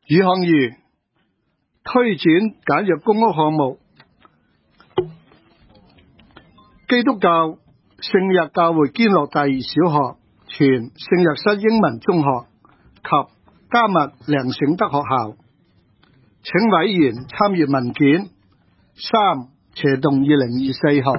余項儀推展簡約公屋項目，基督教聖日教會堅樂第二小學、前聖若瑟英文中學及迦密梁醒德學校，請委員參閱文件。3斜動2024號。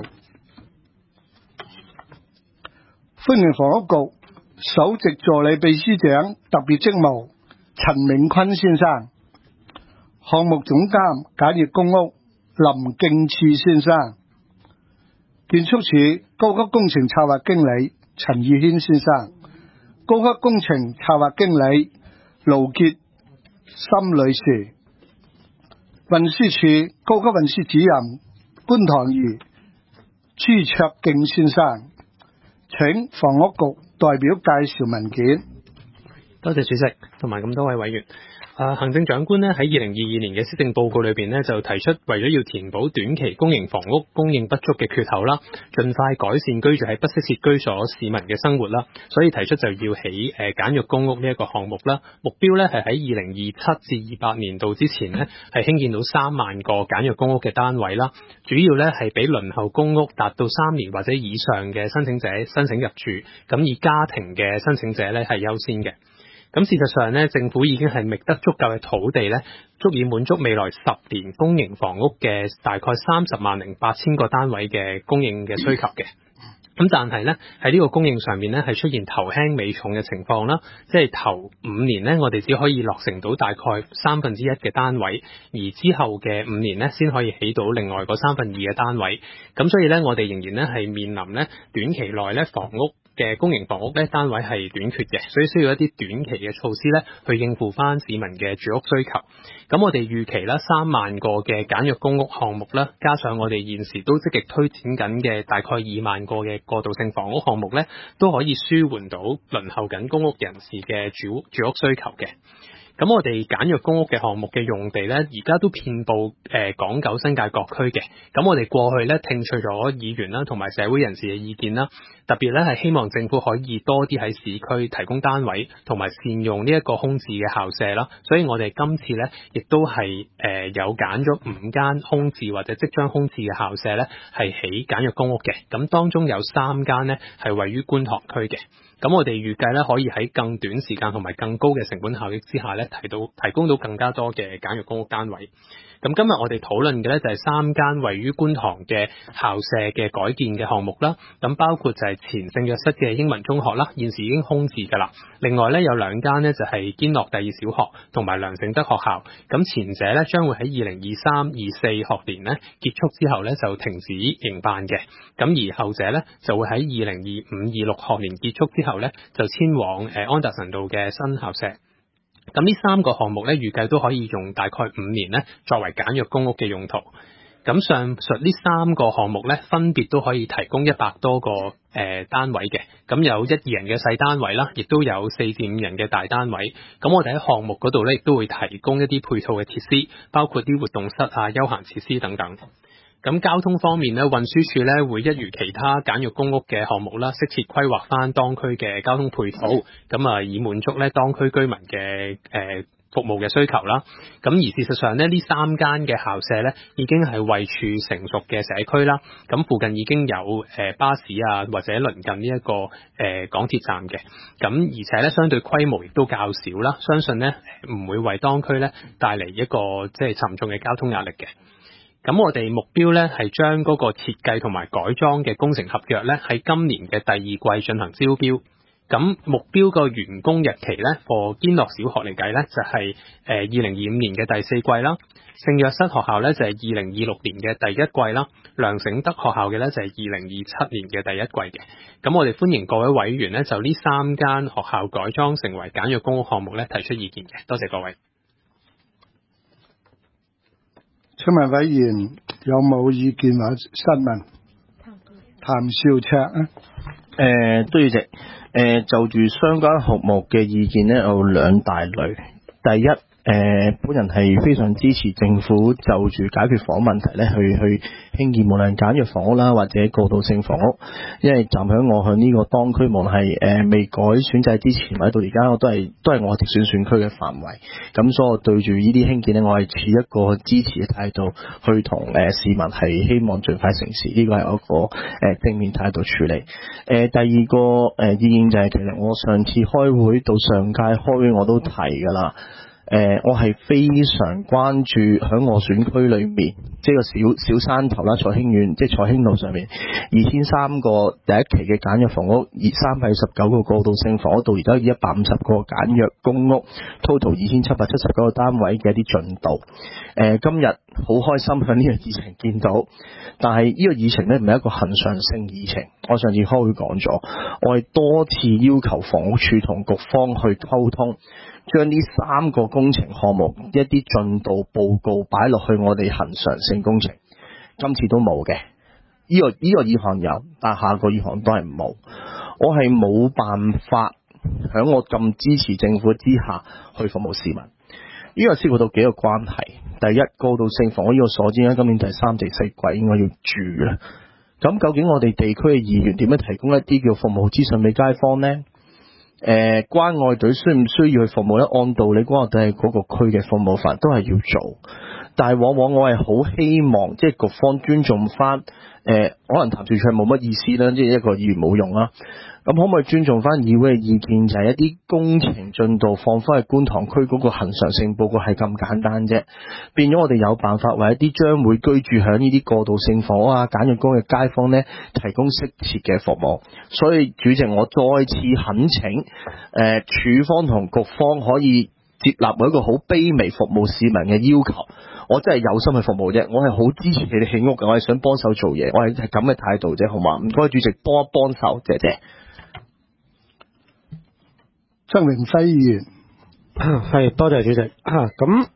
歡迎房屋局首席助理秘書長特別職務陳銘坤先生，項目總監簡約公屋林敬次先生，建築署高級工程策劃經理陳義軒先生，高級工程策劃經理盧傑森女士，運輸署高級運輸主任觀塘儀朱卓敬先生，請房屋局代表介紹文件。 多謝主席同埋咁多位委員。行政長官咧喺2022年嘅施政報告裏邊咧就提出，為咗要填補短期公營房屋供應不足嘅缺口啦，盡快改善居住喺不適切居所市民嘅生活啦，所以提出就要起簡約公屋呢一個項目啦。目標咧係喺2027至28年度之前咧係興建到3萬個簡約公屋嘅單位啦。主要咧係俾輪候公屋達到3年或者以上嘅申請者申請入住，咁以家庭嘅申請者咧係優先嘅。咁事實上咧，政府已經係覓得足夠嘅土地咧，足以滿足未來10年公營房屋嘅大概300800個單位嘅供應嘅需求嘅。咁但係咧喺呢個供應上面咧係出現頭輕尾重嘅情況啦，即係頭5年咧我哋只可以落成到大概1/3嘅單位，而之後嘅5年咧先可以起到另外嗰2/3嘅單位。咁所以咧我哋仍然咧係面臨咧短期內咧房屋嘅公營房屋咧單位係短缺嘅，所以需要一啲短期嘅措施咧去應付翻市民嘅住屋需求。咁我哋預期啦3萬個嘅簡約公屋項目啦，加上我哋現時都積極推展緊嘅大概2萬個嘅過渡性房屋項目咧，都可以舒緩到輪候緊公屋人士嘅住屋需求嘅。咁我哋簡約公屋嘅項目嘅用地咧，而家都遍佈港九新界各區嘅。咁我哋過去咧聽取咗議員啦同埋社會人士嘅意見啦，特別咧係希望政府可以多啲喺市區提供單位，同埋善用呢一個空置嘅校舍啦。所以我哋今次咧亦都係有揀咗5間空置或者即將空置嘅校舍咧，係起簡約公屋嘅。咁當中有3間咧係位於觀塘區嘅。咁我哋預計咧可以喺更短時間同埋更高嘅成本效益之下咧，提供到更加多嘅簡約公屋單位。咁今日我哋討論嘅咧就係3間位於觀塘嘅校舍嘅改建嘅項目啦。咁包括就係前聖若瑟嘅英文中學啦，現時已經空置㗎啦。另外咧有2間咧就係堅樂第二小學同埋梁醒德學校。咁前者咧將會喺2023-24學年咧結束之後咧就停止營辦嘅。咁而後者咧就會喺2025-26學年結束之後咧就遷往安達臣道嘅新校舍。咁呢3個項目咧，預計都可以用大概5年咧，作為簡約公屋嘅用途。咁上述呢3個項目咧，分別都可以提供100多個單位嘅。咁有1、2人嘅細單位啦，亦都有4至5人嘅大單位。咁我哋喺項目嗰度咧，亦都會提供一啲配套嘅設施，包括啲活動室啊、休閒設施等等。咁交通方面咧，運輸署咧會一如其他簡約公屋嘅項目啦，適切規劃翻當區嘅交通配套，咁以滿足咧當區居民嘅服務嘅需求啦。咁而事實上咧，呢3間嘅校舍咧已經係位處成熟嘅社區啦。咁附近已經有巴士啊，或者鄰近呢一個港鐵站嘅。咁而且咧相對規模亦都較少啦，相信咧唔會為當區咧帶嚟一個即係沉重嘅交通壓力嘅。咁我哋目標咧係將嗰個設計同埋改裝嘅工程合約咧喺今年嘅第2季進行招標。咁目標個完工日期咧，for 堅樂小學嚟計咧就係2025年嘅第4季啦。聖若瑟學校咧就係2026年嘅第1季啦。梁醒德學校嘅咧就係2027年嘅第1季嘅。咁我哋歡迎各位委員咧就呢3間學校改裝成為簡約公屋項目咧提出意見嘅。多謝各位。 請問委員有冇意見或質問？譚兆卓啊。 多謝就住相關項目嘅意見呢，有2大類。第一， 本人係非常支持政府就住解決房屋問題咧，去興建無論簡約房屋啦，或者過渡性房屋。因為站喺我向呢個當區，無論係未改選制之前或者到而家，我都係我直選選區嘅範圍。咁所以我對住呢啲興建咧，我係持一個支持嘅態度去同市民係希望盡快成事。呢個係我一個正面態度處理。第二個意見就係其實我上次開會到上屆開會我都提㗎啦。我係非常關注喺我選區裏面，即係個小山頭啦，彩興苑，即係彩興路上面2300個第一期嘅簡約房屋，319個過渡性房屋，到而家150個簡約公屋 ，total 2779個單位嘅一啲進度。今日好開心喺呢個議程見到，但係呢個議程咧唔係一個恆常性議程。我上次開會講咗，我係多次要求房屋署同局方去溝通，將呢3個工程項目一啲進度報告擺落去我哋恆常性工程，今次都冇嘅。呢個議項有，但下個議項都係冇。我係冇辦法喺我咁支持政府之下去服務市民。呢個涉及到幾個關係。第一，過渡性房屋呢個所知咧，今年第3、第4季應該要住啦。咁究竟我哋地區嘅議員點樣提供一啲叫服務資訊俾街坊呢？關愛隊需唔需要去服務呢？按道理關愛隊係嗰個區嘅服務範都係要做，但係往往我係好希望即係局方尊重翻，可能譚兆祥冇乜意思啦，即係一個議員冇用啦。咁可唔可以尊重翻議會嘅意見，就係一啲工程進度放翻去觀塘區嗰個恆常性報告係咁簡單啫，變咗我哋有辦法為一啲將會居住喺呢啲過渡性房屋啊、簡約公屋嘅街坊呢提供適切嘅服務。所以主席，我再次懇請署方同局方可以接納我一個好卑微服務市民嘅要求。我真係有心去服務啫，我係好支持你哋起屋嘅，我係想幫手做嘢，我係咁嘅態度啫，好嘛？唔該主席幫一幫手，謝謝。 曾榮輝議員， 係多謝主席。咁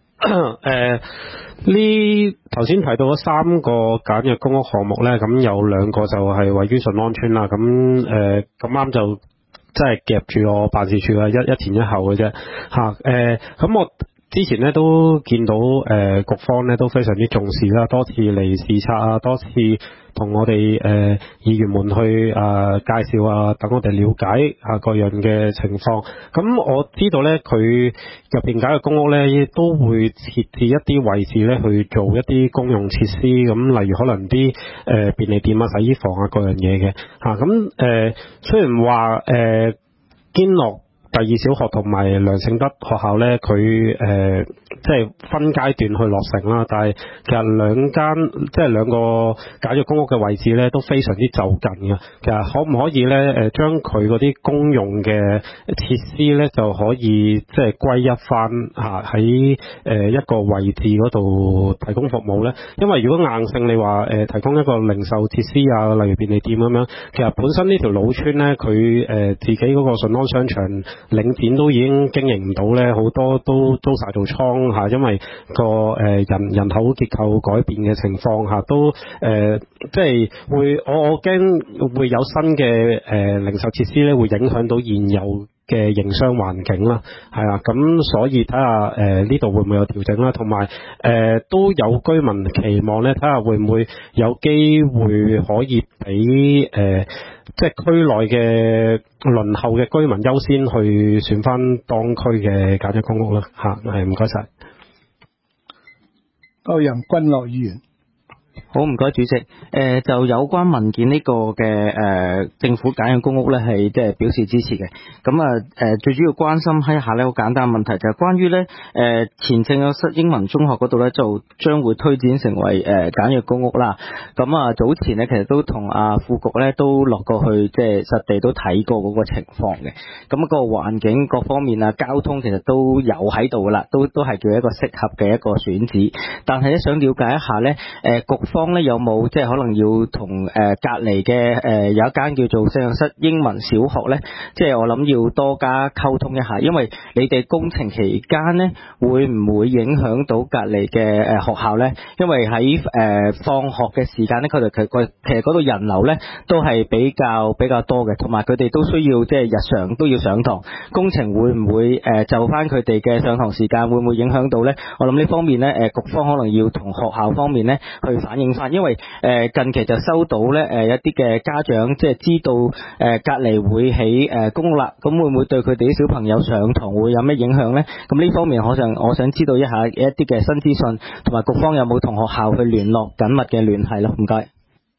呢頭先提到嗰3個簡約公屋項目咧，咁有2個就係位於順安邨啦。咁咁啱就真係夾住我辦事處啊，一前一後嘅啫。咁我之前咧都見到局方咧都非常之重視啦，多次嚟視察啊，多次同我哋議員們去介紹啊，等我哋了解各樣嘅情況。咁我知道咧，佢入邊簡約公屋咧都會設置一啲位置咧去做一啲公用設施，咁例如可能啲便利店啊、洗衣房啊各樣嘢嘅嚇。咁雖然話堅樂第2小學同埋梁聖德學校咧，佢即係分階段去落成啦，但係其實2個簡約公屋嘅位置咧都非常之就近嘅。其實可唔可以咧將佢嗰啲公用嘅設施咧就可以即係歸一翻喺一個位置嗰度提供服務咧？因為如果硬性你話提供一個零售設施啊，例如便利店咁樣，其實本身呢條老村咧佢自己嗰個順安商場領展都已經經營唔到咧，好多都租晒做倉嚇，因為個人口結構改變嘅情況下，都即係會我驚會有新嘅零售設施咧，會影響到現有嘅營商環境啦，係啊，咁所以睇下呢度會唔會有調整啦，同埋都有居民期望咧，睇下會唔會有機會可以俾即係區內嘅輪候嘅居民優先去選翻當區嘅簡約公屋啦嚇，係唔該晒。 歐陽君樂議員。 好，唔該主席。就有關文件呢個嘅政府簡約公屋咧，係即係表示支持嘅。咁最主要關心一下咧，好簡單嘅問題就係關於咧前正有英文中學嗰度咧，就將會推展成為簡約公屋啦。咁早前咧其實都同副局咧都落過去，即係實地都睇過嗰個情況嘅。咁個環境各方面啊，交通其實都有喺度噶啦，都係叫一個適合嘅一個選址。但係咧想了解一下咧，局方咧有冇即係可能要同隔離嘅有一間叫做聖若瑟英文小學咧，即係我諗要多加溝通一下，因為你哋工程期間咧會唔會影響到隔離嘅學校咧？因為喺放學嘅時間咧，佢哋其實嗰度人流咧都係比較多嘅，同埋佢哋都需要即係日常都要上堂，工程會唔會就翻佢哋嘅上堂時間會唔會影響到咧？我諗呢方面咧局方可能要同學校方面咧去反映翻，因為近期就收到咧一啲嘅家長即係知道隔離會起公屋啦，咁會唔會對佢哋啲小朋友上堂會有咩影響咧？咁呢方面我想知道一下一啲嘅新資訊，同埋局方有冇同學校去聯絡緊密嘅聯繫咯？唔該。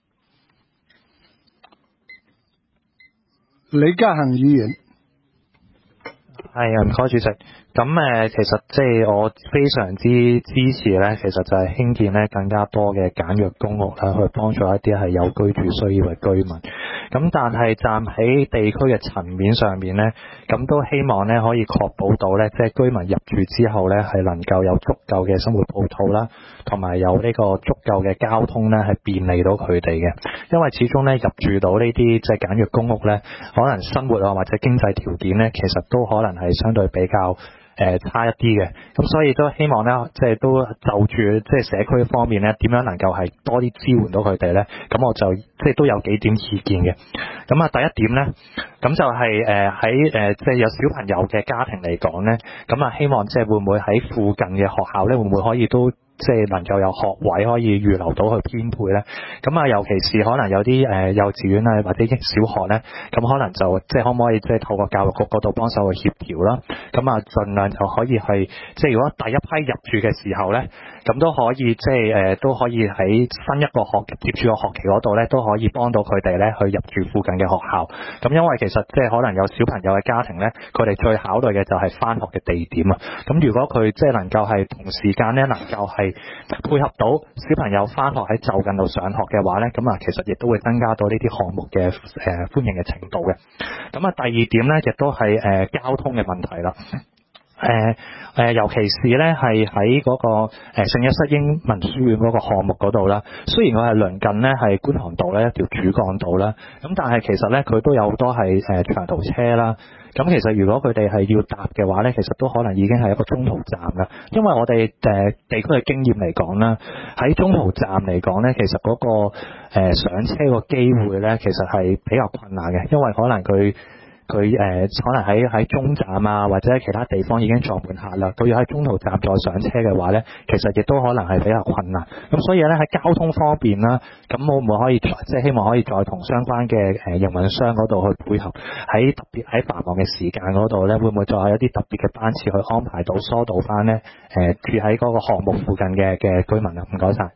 李嘉恒議員。 係啊，唔該主席。咁其實即係我非常之支持咧，其實就係興建咧更加多嘅簡約公屋啦，去幫助一啲係有居住需要嘅居民。咁但係站喺地區嘅層面上面咧，咁都希望咧可以確保到咧，即係居民入住之後咧係能夠有足夠嘅生活配套啦，同埋有呢個足夠嘅交通咧係便利到佢哋嘅。因為始終咧入住到呢啲即係簡約公屋咧，可能生活啊或者經濟條件咧，其實都可能係相對比較差一啲嘅，咁所以都希望咧，即係都就住即係社區方面咧，點樣能夠係多啲支援到佢哋咧？咁我就即係都有幾點意見嘅。咁啊，第一點咧，咁就係喺即係有小朋友嘅家庭嚟講咧，咁啊希望即係會唔會喺附近嘅學校咧，會唔會可以都即係能夠有學位可以預留到去編配咧？咁啊，尤其是可能有啲幼稚園啊或者小學咧，咁可能就即係可唔可以即係透過教育局嗰度幫手去協調啦？咁啊，盡量就可以係即係如果第一批入住嘅時候咧，咁都可以即係都可以喺新一個接住個學期嗰度咧，都可以幫到佢哋咧去入住附近嘅學校。咁因為其實即係可能有小朋友嘅家庭咧，佢哋最考慮嘅就係返學嘅地點啊。咁如果佢即係能夠係同時間咧，能夠係配合到小朋友返學喺就近度上學嘅話咧，咁啊其實亦都會增加到呢啲項目嘅歡迎嘅程度嘅。咁啊第二點咧，亦都係交通嘅問題啦。尤其是咧係喺嗰個聖若瑟英文書院嗰個項目嗰度啦，雖然佢係鄰近咧係觀塘道咧一條主幹道啦，咁但係其實咧佢都有好多係長途車啦。咁其實如果佢哋係要搭嘅話咧，其實都可能已經係一個中途站㗎。因為我哋地區嘅經驗嚟講啦，喺中途站嚟講咧，其實嗰個上車個機會咧，其實係比較困難嘅，因為可能佢可能喺中站啊或者其他地方已經坐滿客啦，佢要喺中途站再上車嘅話咧，其實亦都可能係比較困難。咁所以咧喺交通方面啦，咁會唔會可以即係希望可以再同相關嘅營運商嗰度去配合，喺特別喺繁忙嘅時間嗰度咧，會唔會再有一啲特別嘅班次去安排到疏導翻咧住喺嗰個項目附近嘅居民啊？唔該晒。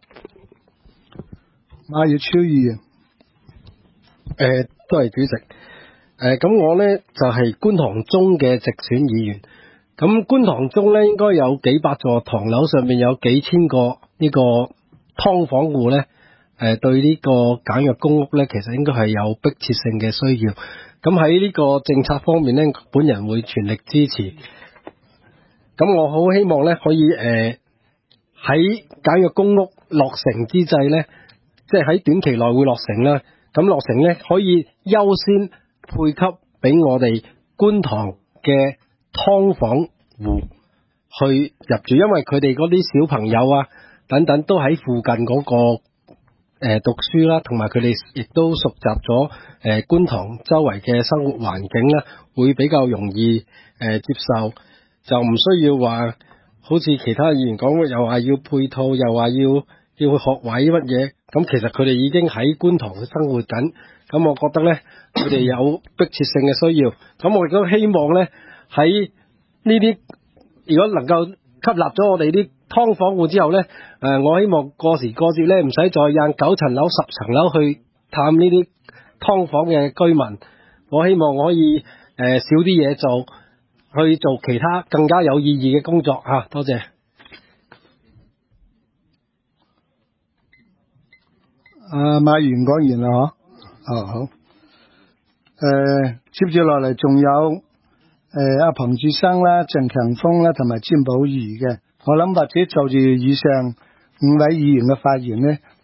馬耀超議員。 都係主席。咁我呢就係觀塘中嘅直選議員。咁觀塘中呢應該有幾百座唐樓，上面有幾千個呢個劏房戶呢，對呢個簡約公屋呢，其實應該係有迫切性嘅需要。咁喺呢個政策方面呢，本人會全力支持。咁我好希望呢可以喺簡約公屋落成之際呢，即係喺短期內會落成啦。咁落成呢可以優先配給俾我哋觀塘嘅劏房戶去入住，因為佢哋嗰啲小朋友啊等等都喺附近嗰個讀書啦，同埋佢哋亦都熟習咗觀塘周圍嘅生活環境啦，會比較容易接受，就唔需要話好似其他議員講又話要配套，又話要學位乜嘢，咁其實佢哋已經喺觀塘生活緊。咁我覺得呢，佢哋有迫切性嘅需要。咁我亦都希望呢，喺呢啲如果能夠吸納咗我哋啲劏房戶之後呢，我希望過時過節呢，唔使再印9層樓、10層樓去探呢啲劏房嘅居民。我希望我可以少啲嘢做，去做其他更加有意義嘅工作嚇。多謝。 馬議員講完啦，好。接住落嚟仲有阿彭志生啦、鄭強峰啦同埋詹寶儀嘅。我諗或者就住以上5位議員嘅發言呢，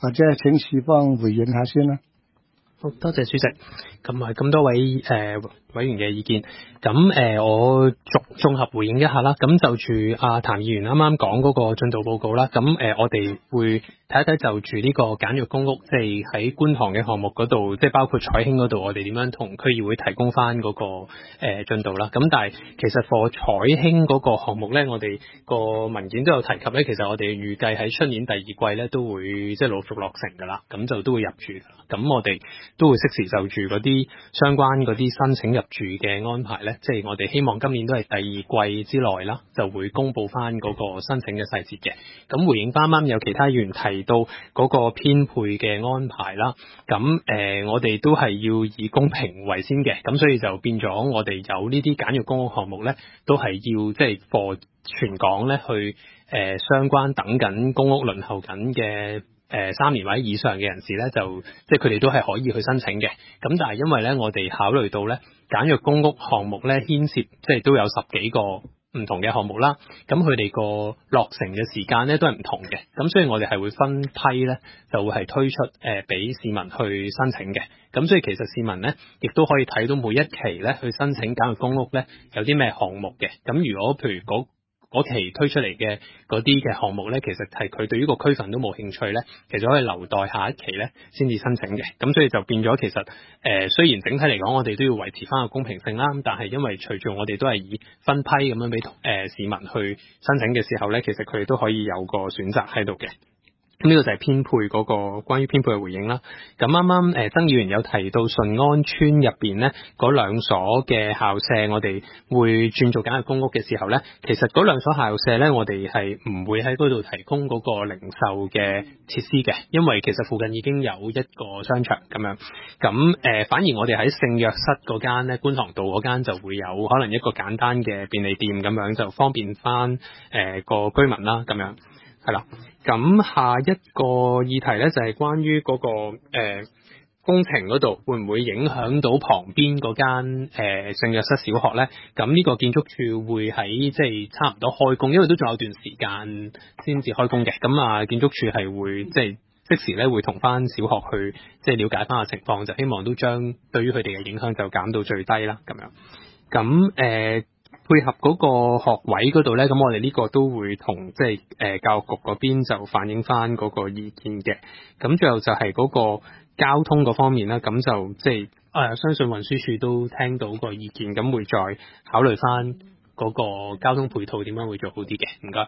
或者係請市方回應下先啦。 好多謝主席，咁多位委員嘅意見，我綜合回應一下啦。咁就住譚議員啱啱講嗰個進度報告啦，我哋會睇一睇就住呢個簡約公屋，即係喺觀塘嘅項目嗰度，即係包括彩興嗰度，我哋點樣同區議會提供翻嗰個進度啦。咁但係其實for彩興嗰個項目咧，我哋個文件都有提及咧，其實我哋預計喺出年第二季咧都會即係陸續落成噶啦，咁就都會入住。咁我哋都會適時就住嗰啲相關嗰啲申請入住嘅安排咧，即係我哋希望今年都係第二季之內啦，就會公布翻嗰個申請嘅細節嘅。咁回應翻啱有其他議員提到嗰個編配嘅安排啦，咁我哋都係要以公平為先嘅，咁所以就變咗我哋有呢啲簡約公屋項目咧，都係要即係for全港咧去相關等緊公屋輪候緊嘅3年或者以上嘅人士咧，就即係佢哋都係可以去申請嘅。咁但係因為咧，我哋考慮到咧簡約公屋項目咧牽涉即係都有10幾個唔同嘅項目啦，咁佢哋個落成嘅時間咧都係唔同嘅，咁所以我哋係會分批咧就會係推出俾市民去申請嘅。咁所以其實市民咧亦都可以睇到每一期咧去申請簡約公屋咧有啲咩項目嘅。咁如果譬如嗰期推出嚟嘅嗰啲嘅項目咧，其實係佢對於個區份都冇興趣咧，其實可以留待下一期咧先至申請嘅。咁所以就變咗其實雖然整體嚟講我哋都要維持翻個公平性啦，但係因為隨住我哋都係以分批咁樣俾市民去申請嘅時候咧，其實佢哋都可以有個選擇喺度嘅。咁呢個就係編配嗰個關於編配嘅回應啦。咁啱啱曾議員有提到順安邨入邊咧嗰兩所嘅校舍，我哋會轉做簡約公屋嘅時候咧，其實嗰兩所校舍咧，我哋係唔會喺嗰度提供嗰個零售嘅設施嘅，因為其實附近已經有一個商場咁樣。咁反而我哋喺聖約瑟嗰間咧，觀塘道嗰間就會有可能一個簡單嘅便利店咁樣，就方便翻個居民啦咁樣。係啦，咁下一個議題咧就係關於嗰個工程嗰度會唔會影響到旁邊嗰間聖約瑟小學咧？咁呢個建築署會喺即係差唔多開工，因為都仲有段時間先至開工嘅。咁建築署係會即係即時咧會同翻小學去即係了解翻個情況，就希望都將對於佢哋嘅影響就減到最低啦。咁樣咁配合嗰個學位嗰度咧，咁我哋呢個都會同即係教育局嗰邊就反映翻嗰個意見嘅。咁最後就係嗰個交通嗰方面啦，咁就即係相信運輸署都聽到個意見，咁會再考慮翻嗰個交通配套點樣會做好啲嘅。唔該。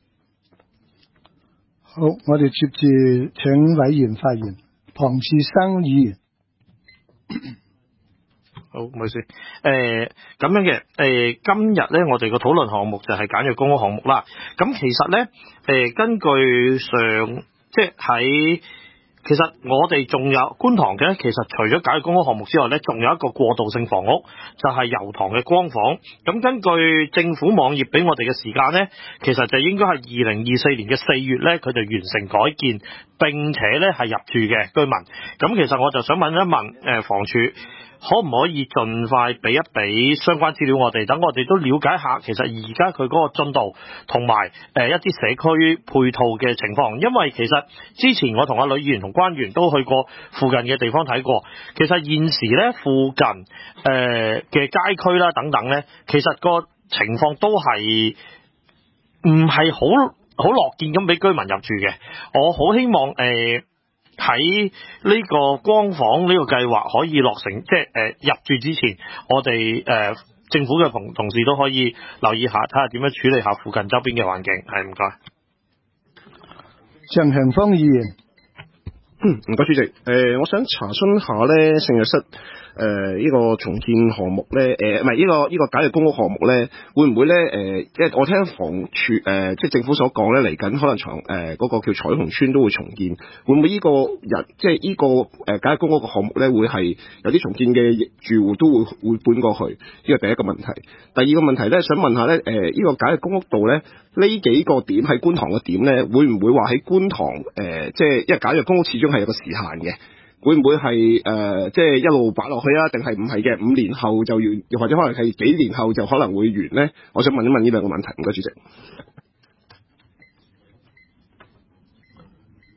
好，我哋接住請委員發言。龐志生議員。 好，唔好意思。咁樣嘅，今日咧，我哋個討論項目就係簡約公屋項目啦。咁其實咧，根據即係喺，其實我哋仲有觀塘嘅，其實除咗簡約公屋項目之外咧，仲有一個過渡性房屋，就係油塘嘅光房。咁根據政府網頁俾我哋嘅時間咧，其實就應該係2024年嘅4月咧，佢就完成改建，並且咧係入住嘅居民。咁其實我就想問一問房署，可唔可以盡快俾一俾相關資料我哋，等我哋都了解下其實而家佢嗰個進度同埋一啲社區配套嘅情況。因為其實之前我同阿呂議員同關員都去過附近嘅地方睇過，其實現時咧附近嘅街區啦等等咧，其實個情況都係唔係好樂見咁俾居民入住嘅。我好希望喺呢個光房呢個計劃可以落成，即係入住之前，我哋政府嘅同事都可以留意下，睇下點樣處理下附近周邊嘅環境。係，唔該。 鄭恒鋒議員。 唔該主席。我想查詢下咧，聖約瑟呢個重建項目咧，唔係呢個簡約公屋項目咧，會唔會咧即係我聽房署即係政府所講咧，嚟緊可能嗰個叫彩虹邨都會重建，會唔會呢個即係呢個簡約公屋嘅項目咧，會係有啲重建嘅住戶都會搬過去？呢個第一個問題。第二個問題咧，想問下咧，呢個簡約公屋度咧，呢幾個點喺觀塘嘅點咧，會唔會話喺觀塘即係因為簡約公屋始終係有個時限嘅？會唔會係即係一路擺落去啊？定係唔係嘅？5年後就要，又或者可能係幾年後就可能會完咧？我想問一問呢兩個問題。唔該，主席。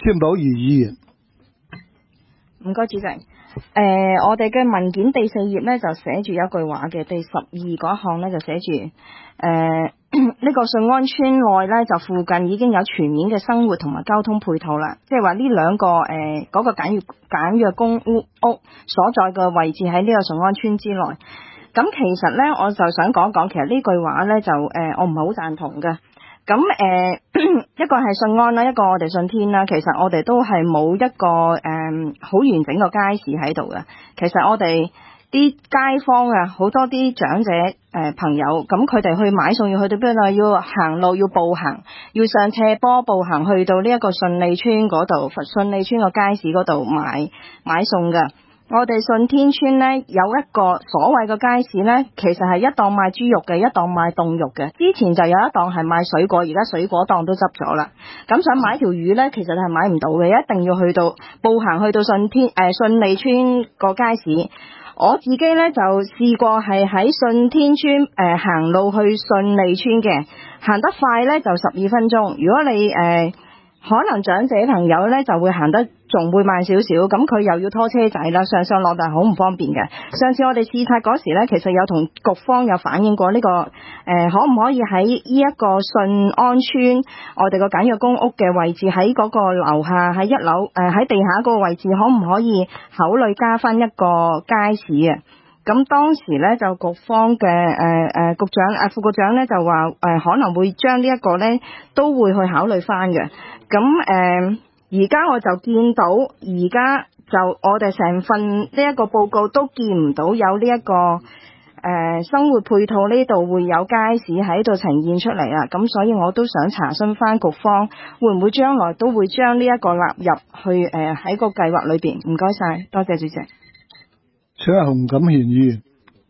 詹寶儀議員。 唔該，主席。我哋嘅文件第4頁咧就寫住一句話嘅，第12嗰一項咧就寫住呢個順安村內咧就附近已經有全面嘅生活同埋交通配套啦，即係話呢兩個嗰個簡約公屋所在嘅位置喺呢個順安村之內。咁其實咧我就想講講，其實呢句話咧就我唔係好贊同嘅。咁一個係信安啦，一個我哋信天啦。其實我哋都係冇一個好完整個街市喺度嘅。其實我哋啲街坊啊，好多啲長者朋友，咁佢哋去買餸要去到邊度？要行路，要步行，要上斜坡步行去到呢一個順利村嗰度，順利村個街市嗰度買餸㗎。我哋順天村呢，有一個所謂嘅街市呢，其實係一檔賣豬肉嘅，一檔賣凍肉嘅。之前就有一檔係賣水果，而家水果檔都執咗啦。咁想買條魚呢，其實係買唔到嘅，一定要去到步行去到順利村個街市。我自己呢，就試過係喺順天村行路去順利村嘅，行得快呢，就12分鐘。如果你可能長者朋友呢，就會行得仲會慢少少，咁佢又要拖車仔啦，上落但係好唔方便嘅。上次我哋視察嗰時呢，其實有同局方有反映過呢個可唔可以喺呢一個順安村我哋個簡約公屋嘅位置，喺嗰個樓下喺1樓喺地下嗰個位置，可唔可以考慮加翻一個街市啊？咁當時咧就局方嘅局長副局長咧就話可能會將呢一個咧都會去考慮翻嘅。咁而家我就見到而家就我哋成份呢一個報告都見唔到有呢一個生活配套呢度會有街市喺度呈現出嚟啊。咁所以我都想查詢翻局方會唔會將來都會將呢一個納入去喺個計劃裏邊。唔該晒，多謝主席。 請阿洪錦賢議員。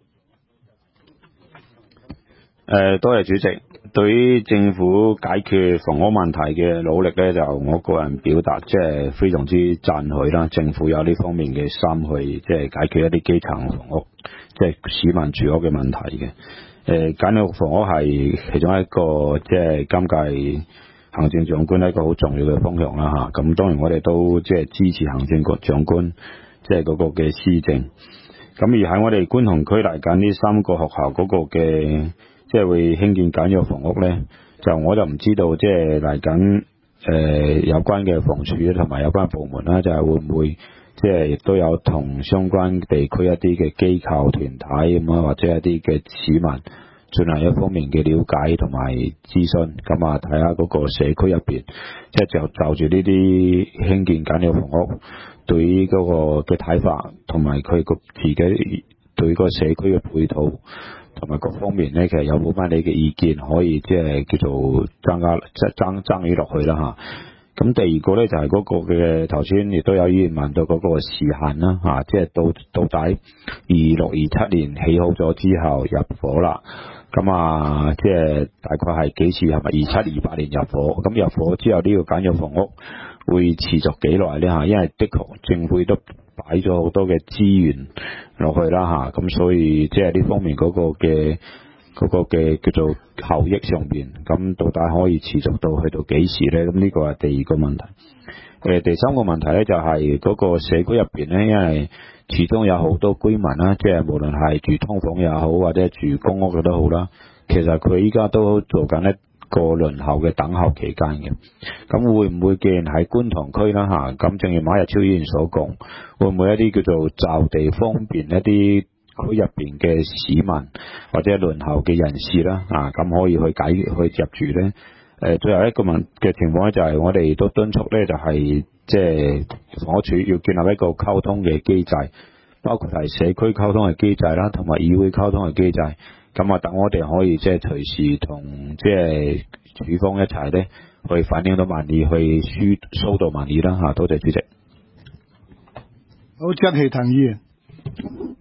多謝主席。對於政府解決房屋問題嘅努力咧，就我個人表達即係非常之讚許啦。政府有呢方面嘅心去即係解決一啲基層房屋，即係市民住屋嘅問題嘅。簡約房屋係其中一個即係今屆行政長官一個好重要嘅方向啦嚇。咁當然我哋都即係支持行政局長官即係嗰個嘅施政。咁而喺我哋觀塘區嚟緊呢3個學校嗰個嘅即係會興建簡約房屋咧，我就唔知道即係嚟緊有關嘅房署同埋有關部門啦，就係會唔會即係亦都有同相關地區一啲嘅機構團體咁啊，或者一啲嘅市民進行一方面嘅了解同埋諮詢，咁啊睇下嗰個社區入邊，即係就住呢啲興建簡約房屋對於嗰個嘅睇法，同埋佢個自己對個社區嘅配套同埋各方面咧，其實有冇翻你嘅意見可以即係叫做爭議落去啦嚇。咁第二個咧就係嗰個嘅頭先亦都有議員問到嗰個時限啦嚇，即係到底26、27年起好咗之後入伙啦，咁啊即係大概係幾時？係咪27、28年入伙？咁入伙之後呢個簡約房屋會持續幾耐咧嚇？因為的確政府都擺咗好多嘅資源落去啦嚇，咁所以即係呢方面嗰個嘅叫做效益上面，咁到底可以持續到去到幾時咧？咁呢個係第二個問題。第三個問題咧就係嗰個社區入邊咧，因為始終有好多居民啦，即係無論係住劏房也好，或者住公屋嘅都好啦，其實佢依家都做緊一個輪候嘅等候期間嘅。咁會唔會既然喺觀塘區啦嚇，咁正如馬日超議員所講，會唔會一啲叫做就地方便一啲區入邊嘅市民或者輪候嘅人士啦咁可以去入住咧？最後一個問嘅情況咧，就係我哋都敦促咧，就係即係房屋署要建立一個溝通嘅機制，包括係社區溝通嘅機制啦，同埋議會溝通嘅機制。咁啊，等我哋可以即係隨時同即係署方一齊咧，去反映到民意，去疏導民意啦嚇。多謝主席。 好，張氣騰議員。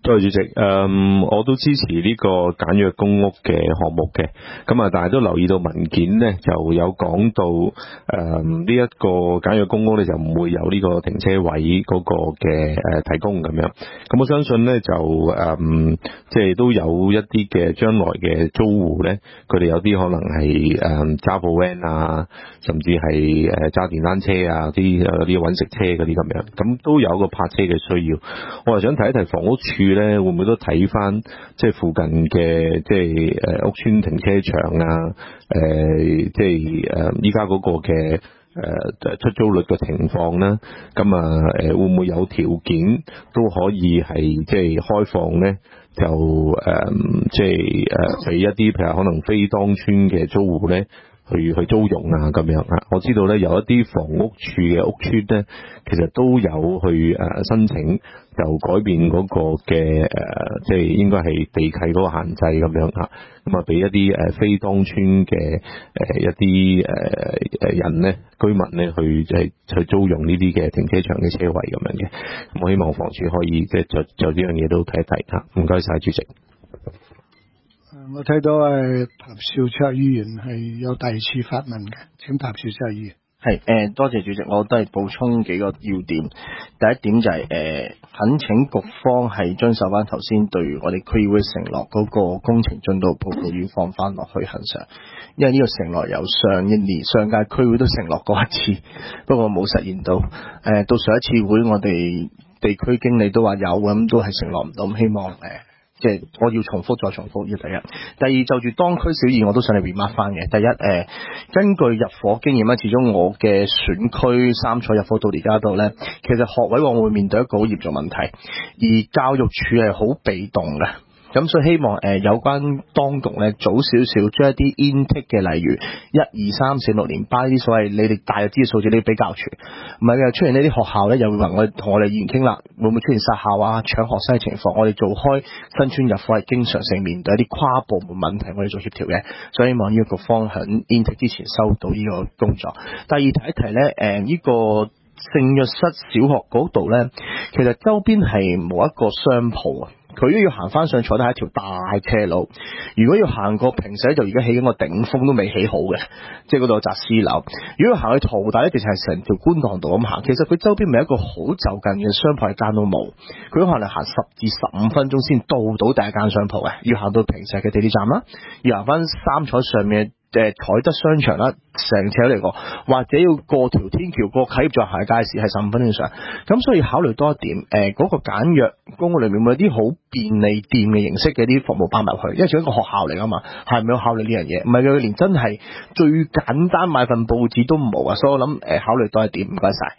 多謝主席。我都支持呢個簡約公屋嘅項目嘅，咁啊，但係都留意到文件呢就有講到呢一個簡約公屋呢就唔會有呢個停車位嗰個嘅提供咁樣。咁我相信呢就即係都有一啲嘅將來嘅租戶呢，佢哋有啲可能係揸部 van 啊，甚至係揸電單車啊，有啲揾食車嗰啲咁樣，咁都有個泊車嘅需要。我係想提一提房屋處咧，會唔會都睇翻即係附近嘅即係屋邨停車場啊？即係依家嗰個嘅出租率嘅情況啦。咁啊會唔會有條件都可以係即係開放咧？就即係俾一啲譬如可能非當村嘅租戶咧。去租用啊咁樣啊，我知道咧有一啲房屋處嘅屋邨咧，其實都有去申請，就改變嗰個嘅即係應該係地契嗰個限制咁樣啊，咁啊俾一啲非當村嘅一啲人咧居民咧去租用呢啲嘅停車場嘅車位咁樣嘅，我希望房署可以即係就呢樣嘢都睇一睇嚇，唔該晒主席。 我睇到譚兆卓議員係有第二次發問嘅，請譚兆卓議員。 係多謝主席，我都係補充幾個要點。第一點就係懇請局方係遵守翻頭先對我哋區議會承諾嗰個工程進度報告要放翻落去恒常，因為呢個承諾由上一年上屆區會都承諾過一次，不過冇實現到。到上一次會我哋地區經理都話有，咁都係承諾唔到，咁希望即係我要重複再重複，呢個第一。第二就住當區小議，我都想你 remark 翻嘅。第一根據入伙經驗咧，始終我嘅選區三彩入伙到而家度咧，其實學位往往會面對一個好嚴重問題，而教育處係好被動嘅。咁所以希望有關當局咧早少少將一啲 intake 嘅，例如1、2、3、4、6年班呢啲所謂你哋大約知嘅數字，你俾教處，唔係嘅出現呢啲學校咧，又會話我哋同我哋議員傾啦，會唔會出現殺校啊、搶學生嘅情況？我哋做開新村入伙係經常性面對一啲跨部門問題，我哋做協調嘅，所以希望呢個局方喺 intake 之前收到呢個工作。第二提一提咧，呢個聖約瑟小學嗰度咧，其實周邊係冇一個商鋪啊。佢都要行翻上坐得係一條大車路，如果要行過平時就而家起緊個頂峰都未起好嘅，即係嗰度有紮私樓。如果要行去淘大咧，直情係成條觀塘道咁行。其實佢周邊咪一個好就近嘅商鋪一間都冇，佢可能行10至15分鐘先到第一間商鋪嘅，要行到平石嘅地鐵站啦，要行翻三彩上面彩德商場啦，成車嚟過，或者要過條天橋過啟業再行街市係15分鐘上。咁所以考慮多一點，嗰個簡約公屋裏面會有啲好便利店嘅形式嘅啲服務包埋去，因為仲一個學校嚟噶嘛，係咪要考慮呢樣嘢？唔係佢連真係最簡單買份報紙都冇啊，所以我諗考慮多一點，唔該晒。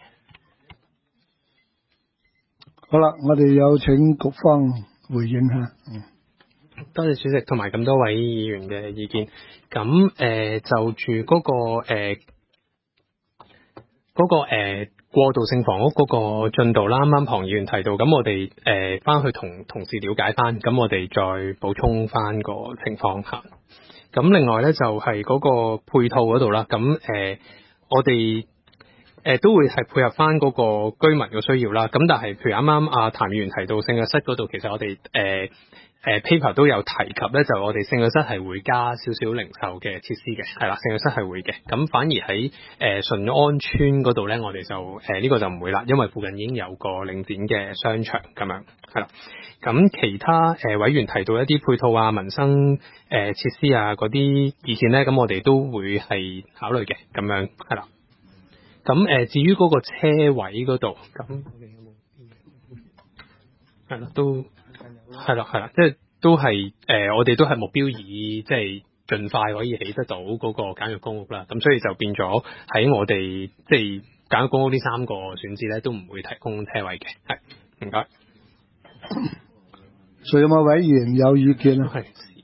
好啦，我哋有請局方回應下。 多謝主席同埋咁多位議員嘅意見。咁就住嗰個過渡性房屋嗰個進度啦，啱啱龐議員提到，咁我哋翻去同同事了解翻，咁我哋再補充翻個情況下。咁另外咧就係嗰個配套嗰度啦，咁我哋都會係配合翻嗰個居民嘅需要啦。咁但係譬如啱啱阿譚議員提到聖約瑟嗰度，其實我哋paper 都有提及咧，就我哋聖約瑟係會加少少零售嘅設施嘅，係啦，聖約瑟係會嘅。咁反而喺順安邨嗰度咧，我哋就呢個就唔會啦，因為附近已經有個領展嘅商場咁樣，係啦。咁其他委員提到一啲配套啊、民生設施啊嗰啲意見咧，咁我哋都會係考慮嘅，咁樣係啦。咁至於嗰個車位嗰度，咁係啦，都係啦，即係都係我哋都係目標以即係盡快可以起得到嗰個簡約公屋啦。咁所以就變咗喺我哋即係簡約公屋呢3個選址咧，都唔會提供車位嘅。係，唔該。 所以有冇委員有意見啊？係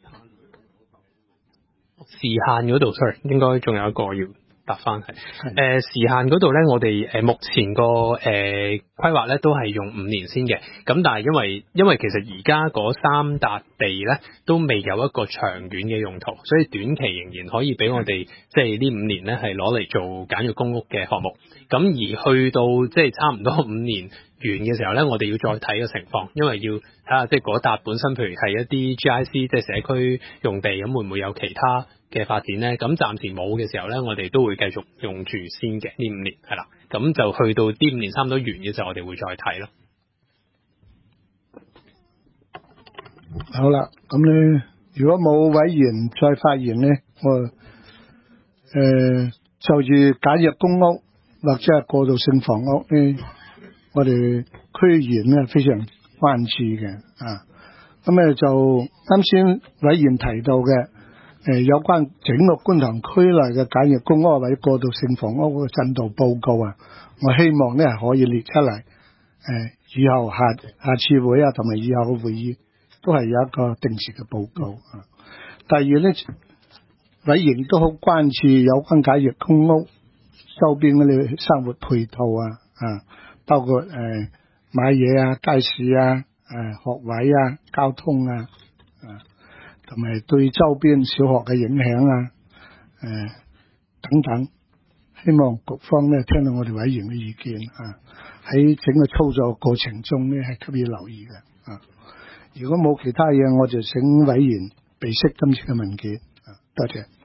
時限嗰度 sorry， 應該仲有一個要答翻係。時限嗰度咧，我哋目前個規劃咧都係用5年先嘅。咁但係因為其實而家嗰3笪地咧都未有一個長遠嘅用途，所以短期仍然可以俾我哋即係呢5年咧係攞嚟做簡約公屋嘅項目。咁而去到即係差唔多5年嘅時候咧，我哋要再睇個情況，因為要睇下即係嗰笪本身，譬如係一啲 GIC 即係社區用地，咁會唔會有其他嘅發展咧？咁暫時冇嘅時候咧，我哋都會繼續用住先嘅呢5年係啦。咁就去到呢5年差唔多完嘅時候，我哋會再睇咯。 好啦，咁咧，如果冇委員再發言咧，我就住簡約公屋或者係過渡性房屋咧，我哋區議員咧非常關注嘅啊。咁咧就啱先委員提到嘅有關整個觀塘區內嘅簡約公屋或者過渡性房屋嘅進度報告啊，我希望咧係可以列出嚟，以後下次會啊同埋以後嘅會議都係有一個定時嘅報告啊。第二咧，委員都好關注有關簡約公屋周邊嗰啲生活配套啊，包括買嘢啊、街市啊、學位啊、交通啊，同埋對周邊小學嘅影響啊，等等。希望局方咧聽到我哋委員嘅意見啊，喺整個操作過程中咧係給予留意嘅啊。如果冇其他嘢，我就請委員備悉今次嘅文件啊，多謝。